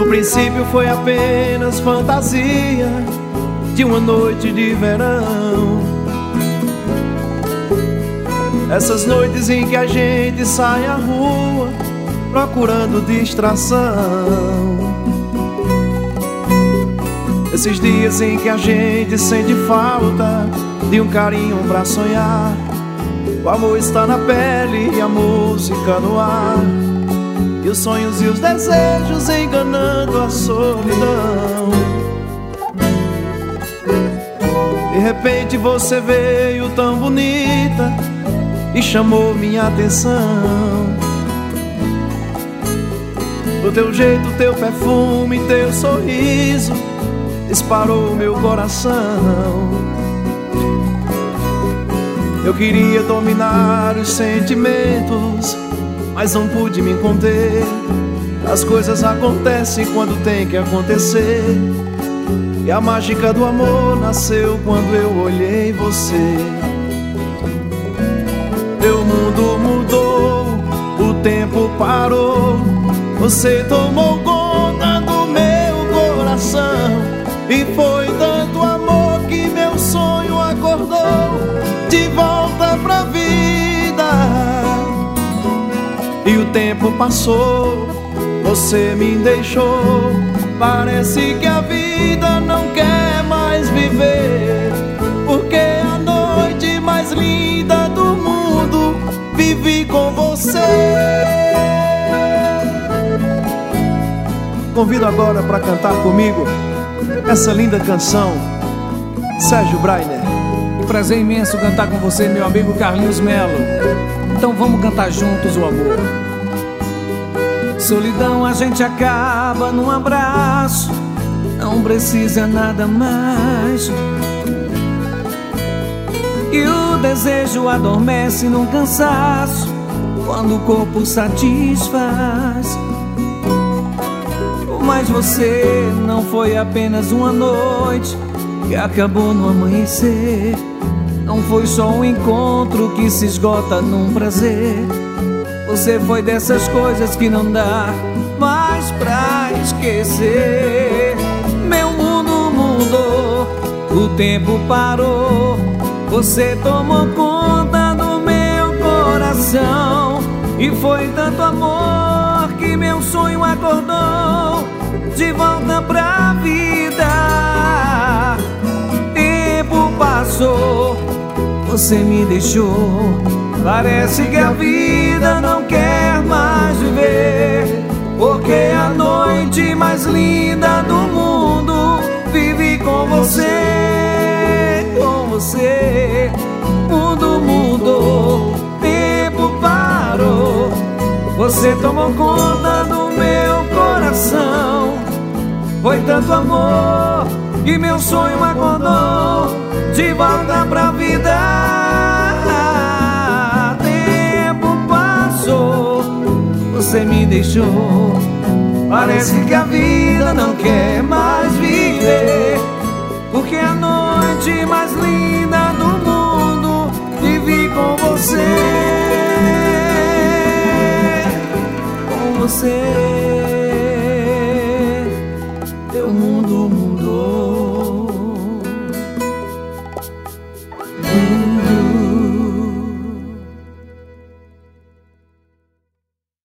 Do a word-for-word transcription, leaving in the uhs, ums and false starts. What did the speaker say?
princípio foi apenas fantasia de uma noite de verão. Essas noites em que a gente sai à rua procurando distração. Esses dias em que a gente sente falta de um carinho pra sonhar. O amor está na pele e a música no ar, e os sonhos e os desejos enganando a solidão. De repente você veio tão bonita e chamou minha atenção. O teu jeito, teu perfume, teu sorriso disparou meu coração. Eu queria dominar os sentimentos, mas não pude me conter. As coisas acontecem quando tem que acontecer, e a mágica do amor nasceu quando eu olhei você. Meu mundo mudou, o tempo parou, você tomou conta do meu coração. E foi tanto amor que meu sonho acordou de volta pra vida. E o tempo passou, você me deixou. Parece que a vida não quer mais viver, porque a noite mais linda do mundo vivi com você. Convido agora para cantar comigo essa linda canção, Sérgio Brainer. Um prazer imenso cantar com você, meu amigo Carlinhos Melo. Então vamos cantar juntos o amor. Solidão a gente acaba num abraço, não precisa nada mais. E o desejo adormece num cansaço quando o corpo satisfaz. Mas você não foi apenas uma noite que acabou no amanhecer. Não foi só um encontro que se esgota num prazer. Você foi dessas coisas que não dá mais pra esquecer. Meu mundo mudou, o tempo parou, você tomou conta do meu coração. E foi tanto amor que meu sonho acordou de volta pra vida. Tempo passou, você me deixou. Parece que a vida não quer mais viver, porque a noite mais linda do mundo vivi com você. Com você, mundo mudou, tempo parou, você tomou conta do meu coração. Foi tanto amor que meu sonho acordou de volta pra vida. Tempo passou, você me deixou. Parece que a vida não quer mais viver, porque a noite mais linda do mundo vivi com você. Com você, teu mundo